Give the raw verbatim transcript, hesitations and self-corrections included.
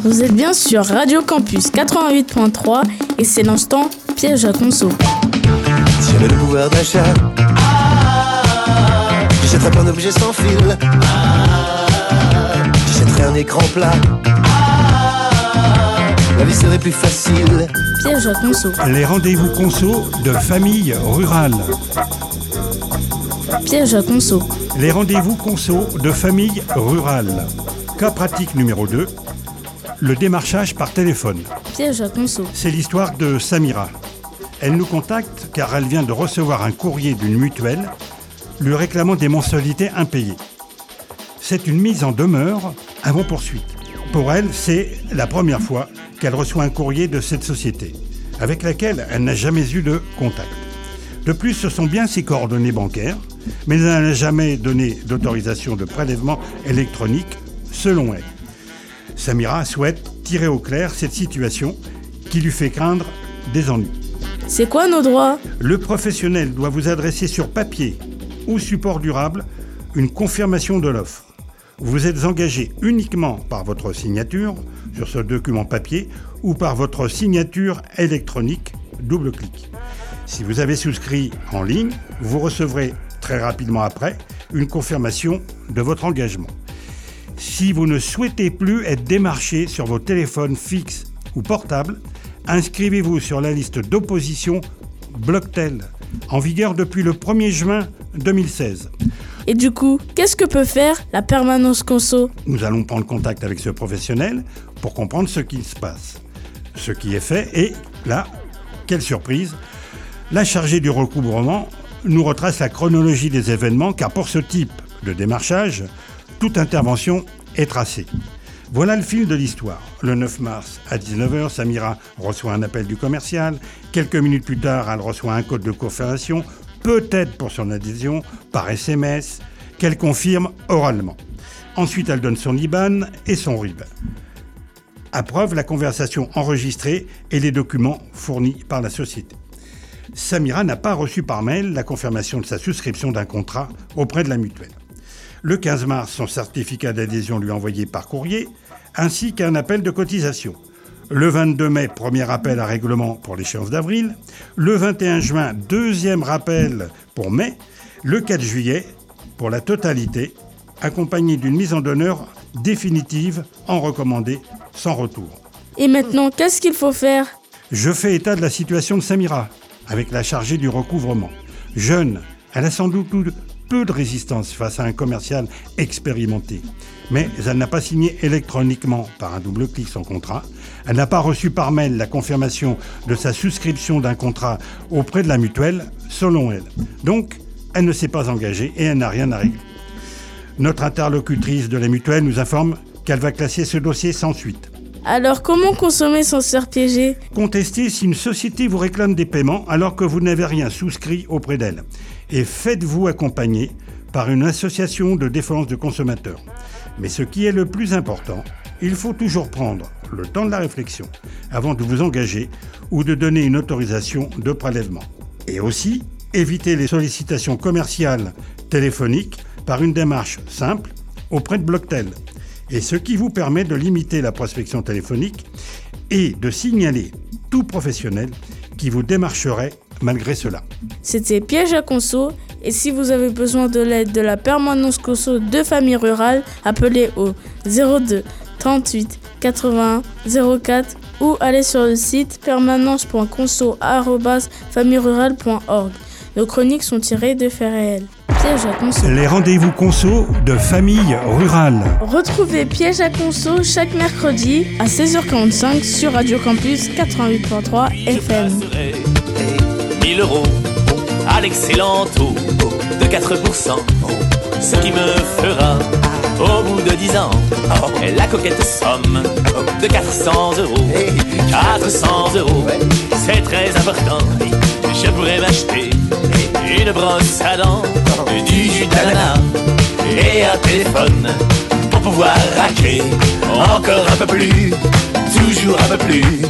Vous êtes bien sur Radio Campus quatre-vingt-huit point trois et c'est l'instant piège à conso. Si j'avais le pouvoir d'achat, ah, j'achèterais plein d'objets sans fil, ah, j'achèterais un écran plat, ah, la vie serait plus facile. Piège à conso. Les rendez-vous conso de famille rurale. Piège à conso. Les rendez-vous conso de famille rurale. Cas pratique numéro deux, le démarchage par téléphone. Piège à conso. C'est l'histoire de Samira. Elle nous contacte car elle vient de recevoir un courrier d'une mutuelle lui réclamant des mensualités impayées. C'est une mise en demeure avant poursuite. Pour elle, c'est la première fois qu'elle reçoit un courrier de cette société, avec laquelle elle n'a jamais eu de contact. De plus, ce sont bien ses coordonnées bancaires, mais elle n'a jamais donné d'autorisation de prélèvement électronique, selon elle. Samira souhaite tirer au clair cette situation qui lui fait craindre des ennuis. C'est quoi nos droits ? Le professionnel doit vous adresser sur papier ou support durable une confirmation de l'offre. Vous êtes engagé uniquement par votre signature sur ce document papier ou par votre signature électronique, double clic. Si vous avez souscrit en ligne, vous recevrez très rapidement après une confirmation de votre engagement. Si vous ne souhaitez plus être démarché sur vos téléphones fixes ou portables, inscrivez-vous sur la liste d'opposition Blocktel, en vigueur depuis le premier juin deux mille seize. Et du coup, qu'est-ce que peut faire la permanence conso ? Nous allons prendre contact avec ce professionnel pour comprendre ce qui se passe, ce qui est fait et là, quelle surprise, la chargée du recouvrement nous retrace la chronologie des événements car pour ce type de démarchage, toute intervention est tracée. Voilà le fil de l'histoire. Le neuf mars à dix-neuf heures, Samira reçoit un appel du commercial. Quelques minutes plus tard, elle reçoit un code de confirmation, peut-être pour son adhésion, par S M S, qu'elle confirme oralement. Ensuite, elle donne son I B A N et son R I B. À preuve, la conversation enregistrée et les documents fournis par la société. Samira n'a pas reçu par mail la confirmation de sa souscription d'un contrat auprès de la mutuelle. Le quinze mars, son certificat d'adhésion lui est envoyé par courrier, ainsi qu'un appel de cotisation. Le vingt-deux mai, premier rappel à règlement pour l'échéance d'avril. Le vingt et un juin, deuxième rappel pour mai. Le quatre juillet, pour la totalité, accompagné d'une mise en demeure définitive en recommandé sans retour. Et maintenant, qu'est-ce qu'il faut faire ? Je fais état de la situation de Samira, avec la chargée du recouvrement. Jeune, elle a sans doute peu de résistance face à un commercial expérimenté. Mais elle n'a pas signé électroniquement par un double clic son contrat. Elle n'a pas reçu par mail la confirmation de sa souscription d'un contrat auprès de la mutuelle, selon elle. Donc, elle ne s'est pas engagée et elle n'a rien à régler. Notre interlocutrice de la mutuelle nous informe qu'elle va classer ce dossier sans suite. Alors, comment consommer sans se faire piéger ? Contestez si une société vous réclame des paiements alors que vous n'avez rien souscrit auprès d'elle. Et faites-vous accompagner par une association de défense de consommateurs. Mais ce qui est le plus important, il faut toujours prendre le temps de la réflexion avant de vous engager ou de donner une autorisation de prélèvement. Et aussi, évitez les sollicitations commerciales téléphoniques par une démarche simple auprès de Blocktel. Et ce qui vous permet de limiter la prospection téléphonique et de signaler tout professionnel qui vous démarcherait malgré cela. C'était Piège à conso et si vous avez besoin de l'aide de la permanence conso de famille rurale, appelez au zéro deux trente-huit quatre-vingt-un zéro quatre ou allez sur le site permanence point conso arobase famille rurale point org. Nos chroniques sont tirées de faits réels. Piège à conso. Les rendez-vous conso de famille rurale. Retrouvez Piège à conso chaque mercredi à seize heures quarante-cinq sur Radio Campus quatre-vingt-huit point trois F M. mille euros à l'excellent taux de quatre pour cent, ce qui me fera au bout de dix ans la coquette somme de quatre cents euros. quatre cents euros, c'est très important. Je pourrais m'acheter une brosse à dents, du jus d'ananas et un téléphone pour pouvoir raquer encore un peu plus, toujours un peu plus.